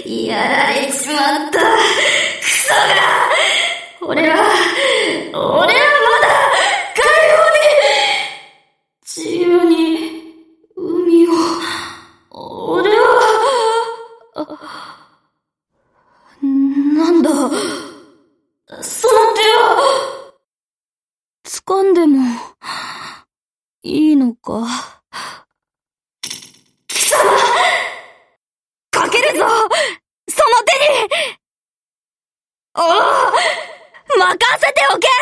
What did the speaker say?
やられちまった。クソが！俺はまだ解放で、自由に海を、俺は、なんだ、その手は、掴んでも、いいのか。貴様！かけるぞ！その手に！おお！任せておけ！